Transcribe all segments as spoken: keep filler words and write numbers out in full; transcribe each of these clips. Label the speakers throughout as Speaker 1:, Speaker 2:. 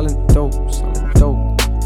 Speaker 1: selling dope, selling dope.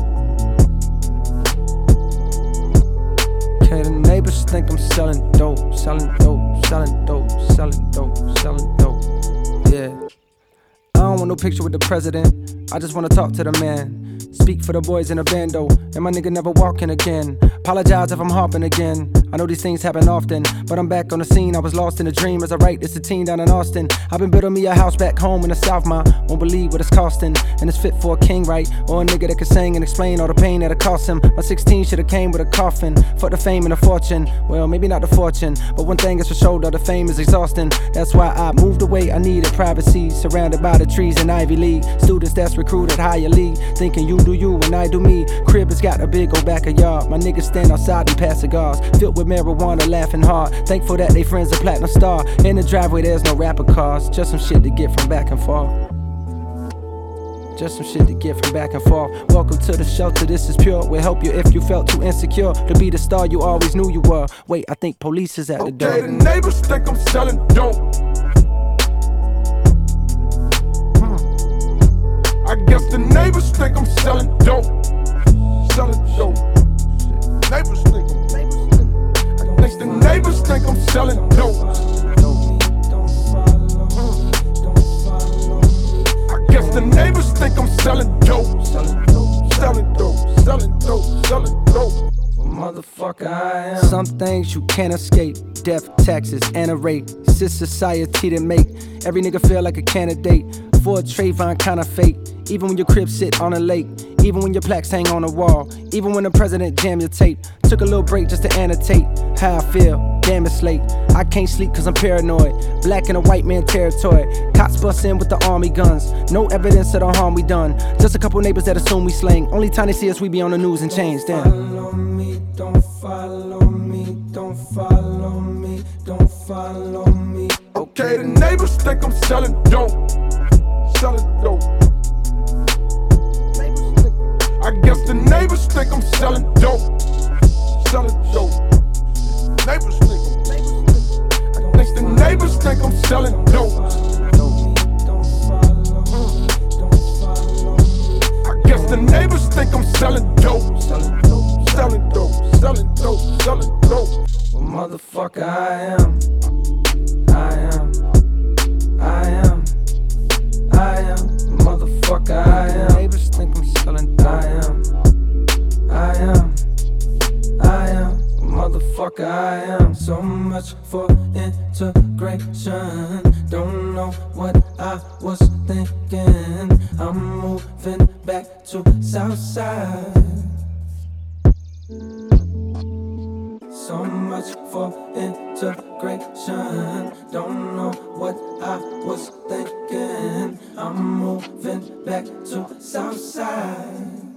Speaker 1: Okay, the neighbors think I'm selling dope, selling dope, selling dope, selling dope, selling dope. Yeah. I don't want no picture with the president, I just wanna talk to the man. Speak for the boys in the bando, and my nigga never walking again. Apologize if I'm hopping again, I know these things happen often, but I'm back on the scene. I was lost in a dream as I write this a teen down in Austin. I've been building me a house back home in the South, ma won't believe what it's costing. And it's fit for a king, right? Or a nigga that can sing and explain all the pain that it cost him. My sixteen should've came with a coffin. Fuck the fame and the fortune, well maybe not the fortune, but one thing is for sure, though, the fame is exhausting. That's why I moved away, I needed privacy. Surrounded by the trees in Ivy League, students that's recruited higher league, thinking you do you and I do me. Crib has got a big old backyard, my niggas stand outside and pass cigars, filled with marijuana, laughing hard. Thankful that they friends a platinum star. In the driveway there's no rapper cars, just some shit to get from back and forth. Just some shit to get from back and forth. Welcome to the shelter, this is pure. We'll help you if you felt too insecure to be the star you always knew you were. Wait, I think police is at the door.
Speaker 2: Okay, the neighbors think I'm selling dope. I guess the neighbors think I'm selling dope. Selling dope. Neighbors think I'm I guess the neighbors think I'm selling dope. I guess the neighbors think I'm selling dope. Selling dope. Selling dope. Selling dope. Selling dope.
Speaker 1: Motherfucker, I am. Some things you can't escape. Death, taxes, and a rate. It's this society that make every nigga feel like a candidate for a Trayvon kind of fate. Even when your crib sit on a lake, even when your plaques hang on a wall, even when the president jam your tape. Took a little break just to annotate how I feel. Damn, it's late. I can't sleep cause I'm paranoid. Black in a white man territory. Cops bust in with the army guns. No evidence of the harm we done. Just a couple neighbors that assume we slang. Only time they see us we be on the news and change. Damn.
Speaker 3: Follow me, don't follow me, don't follow me, don't follow me.
Speaker 2: Okay, the neighbors think I'm selling dope. Selling dope. I guess the neighbors think I'm selling dope. Selling dope. Neighbors think I'm I guess the neighbors think I'm selling dope. I guess the neighbors think I'm selling dope. Selling dope. Selling dope. Selling dope. Selling dope.
Speaker 1: Well, motherfucker, I am. I am. I am. I am. Motherfucker, I am. Neighbors think I'm selling dope. I am. I am. I am. Motherfucker, I am.
Speaker 3: So much for integration. Don't know what I was thinking. I'm moving back to Southside. So much for integration. Don't know what I was thinking. I'm moving back to Southside.